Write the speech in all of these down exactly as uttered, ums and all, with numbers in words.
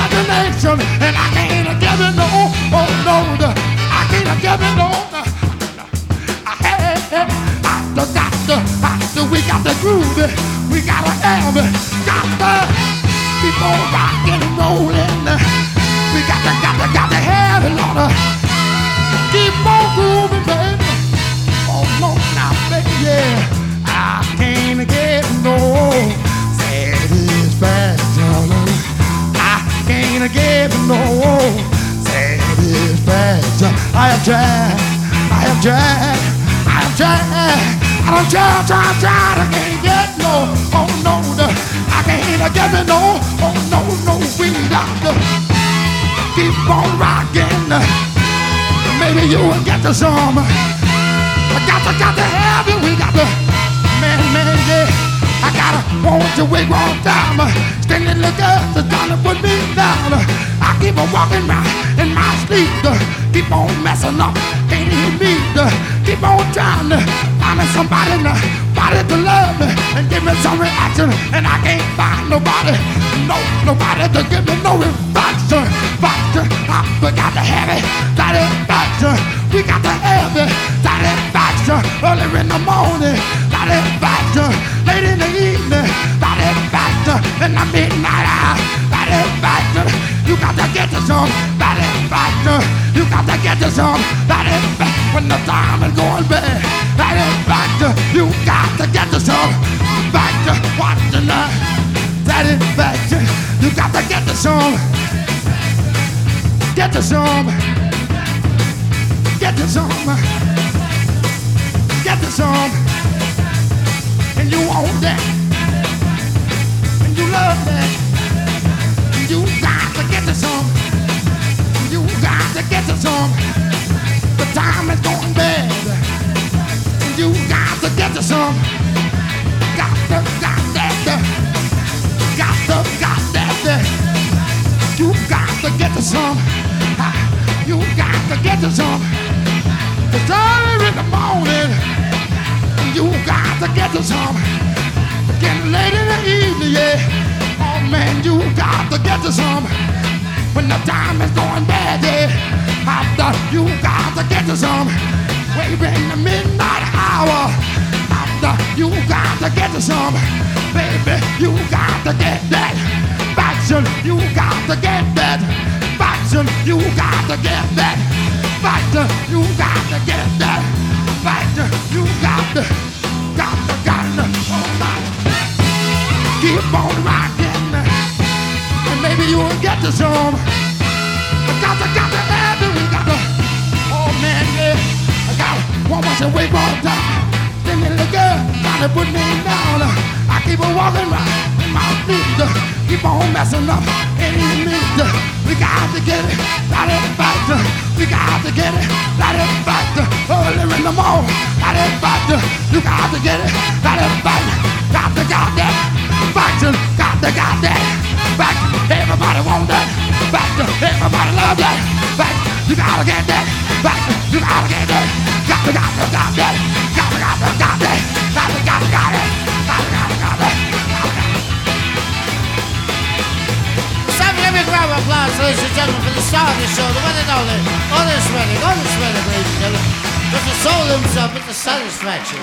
imagination, and I can't give it no, oh no, the, I can't give it no. The, I had, I got the, I the, we got the groove, we gotta have it, got the, keep on rocking and rolling. We got to, got to, got to have it, Lord. Keep on grooving, baby. Oh no, now, baby, I can't get no satisfaction. I can't get no satisfaction. I have tried, I have tried, I have tried. I don't try, try, try. I can't get no. Oh no, the, I can't get me no. Oh no, no, we got to keep on rocking. Maybe you will get to some. I got to, got to have you. We got to, man, man, yeah. I gotta want you wait one time. Standing the girl that's gonna put me down. I keep on walking round in my sleep. Keep on messing up, can't even meet. Keep on trying to find me somebody, nobody to love me and give me some reaction. And I can't find nobody, no, nobody to give me no reaction. Reaction, I got to have it, satisfaction. We got to have it, satisfaction. Early in the morning, satisfaction. Late in the evening, satisfaction. In the midnight hour, satisfaction. You got to get to some satisfaction. You got to get to some satisfaction. When the time is going bad, satisfaction. You got to get to some satisfaction. Watching the satisfaction. You got to get to some. Get to some. Get to some. Get to some. And you want that. And you love that. And you got to get to some. And you got to get to some. The time is going bad. And you got to get to some. Got to, got that. Got to, got that. You got to get to some. You got to get to some. It's early in the morning. You got to get to some. Getting late in the evening, yeah. Oh man, you got to get to some. When the time is going bad, yeah. After you got to get to some. Way in the midnight hour. After you got to get to some. Baby, you got to get that. Faction, you got to get that. Faction, you got to get that. Faction, you got to get that. Faction, you got to, got to, got to, oh my. Keep on rocking, and maybe you will get to some. I got to, got to have it, we got to, oh man, yeah. I got to, one more to wait one time. Then the girl trying to put me down. I keep on walking right in my feet. Keep on messing up in the meat. We got to get it, that is fact. We got to get it, that is fact. Early in the morning, that is fact. You got to get it, that is fact. Got to got that faction, got to got that fact. Everybody want that fact. Everybody love that fact. You gotta get that fact. You gotta get that. Got to got to got that. Got to got to got that. Got to got to got it. Got to got to got that. Let me grab applause, ladies and gentlemen, for the star of the show, the one and only, Otis Redding, Otis Redding, ladies and gentlemen, with the soul himself, with the satisfaction.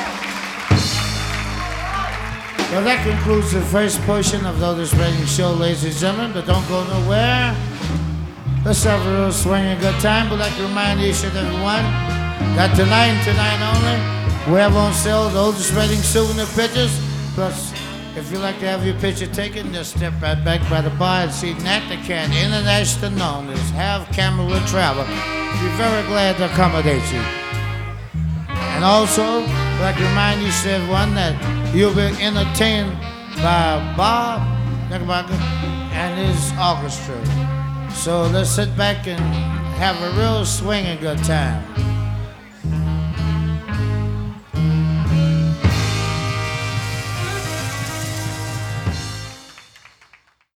Well, that concludes the first portion of the Otis Redding show, ladies and gentlemen, but don't go nowhere. Let's have a real swinging good time. We'd like to remind each and everyone that tonight and tonight only, we have on sale the Otis Redding souvenir pictures, plus if you'd like to have your picture taken, just step right back by the bar and see Nat the Cat, internationally known as Have Camera Travel. We're very glad to accommodate you. And also, I'd like to remind each and everyone that you'll be entertained by Bob Knickerbocker and his orchestra. So let's sit back and have a real swinging good time.